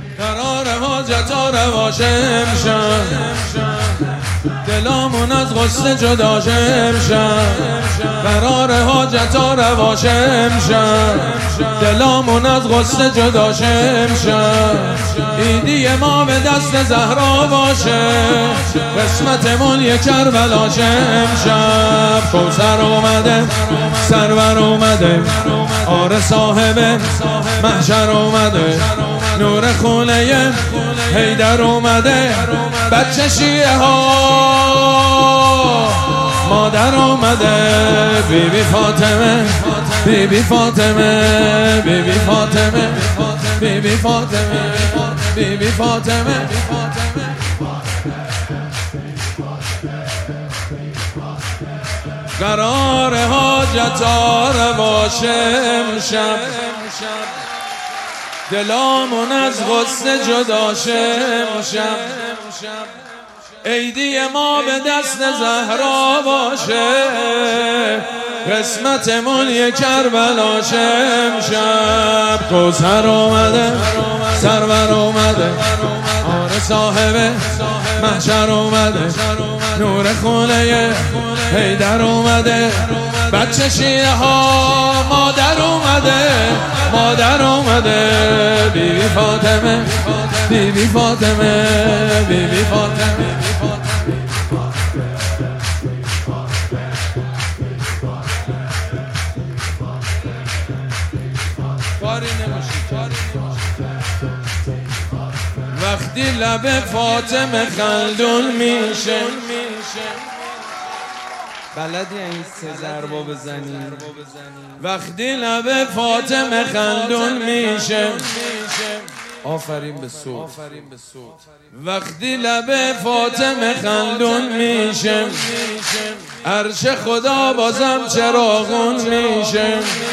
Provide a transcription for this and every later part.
قرار حاجتا رواشه امشب، دلامون از غصه جدا شه امشب. قرار حاجتا رواشه امشب، دلامون از غصه جدا شه امشب. عیدی ما به دست زهرا باشه، قسمتمون یک کربلا شه امشب. کوثر اومده، سرور اومده، آره صاحب محشر اومده، نور خونه حیدر اومده. بچه شیعه ها مادر اومده، بیبی فاطمه، بیبی فاطمه، بیبی فاطمه، بیبی فاطمه، بیبی فاطمه. قرار حاجتا رواشه امشب، دلامون از غصه جدا شه امشب. عیدی ما به دست زهرا باشه، قسمتمون یک کربلا شه امشب. کوثر اومده، سرور اومده، آره صاحب محشر اومده، نور خونه حیدر اومده. بچه شیعه ها مادر اومده، مادر اومده، بیبی فاطمه، بیبی فاطمه، بیبی فاطمه. وقتی لب فاطمه خلدون میشه، بلدی این سه ضربا بزنی؟ وقتی لب فاطمه خلدون میشه، آفرین به صوت. وقتی لب فاطمه خلدون میشه، عرش خدا بازم چراغون میشه.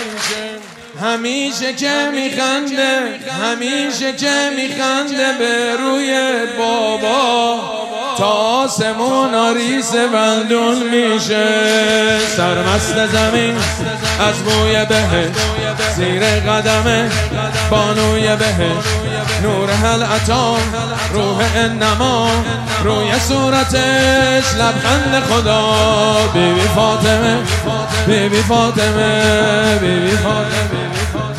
همیشه که میخنده، همیشه که میخنده به روی بابا، تا آسمون آریس بندون میشه. سرمست زمین از بوی بهشت، زیر قدم بانوی بهشت. نور هلعتا روح انما، روی صورتش لبخند خدا. بیبی فاطمه، بیبی فاطمه، بیبی فاطمه.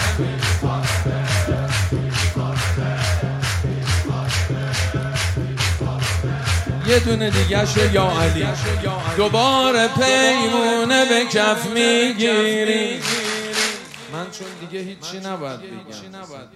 یه دونه دیگه شو یا علی. دوباره پیمونه به کف میگیری. من چون دیگه هیچی نباید بگم،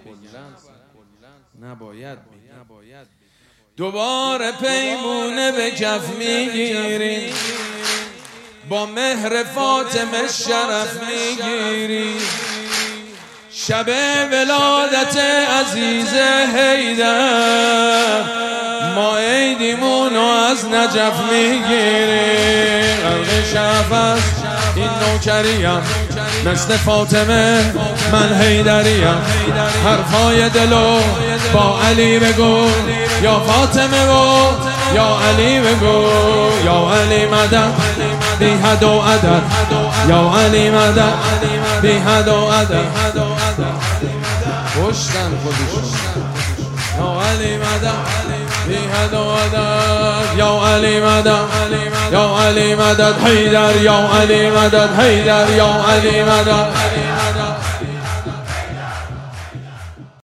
نباید بگم. دوباره پیمونه به کف میگیری، با مهر فاطمه شرف میگیری. شب ولادت عزیز حیدر، ما عیدیمونو از نجف میگیریم. غرق شرف است این نوکریم، مثل فاطمه من حیدریم. حرفای دلو با علی بگو، یا فاطمه و یا علی بگو. یا علی مدد بی حد و عدد، یا علی مدد بی حد و عدد. پشتن خودشون. یا علی مدد بی حد و عدد، یا علی مدد، یا علی مدد حیدر، یا علی مدد حیدر، یا علی مدد.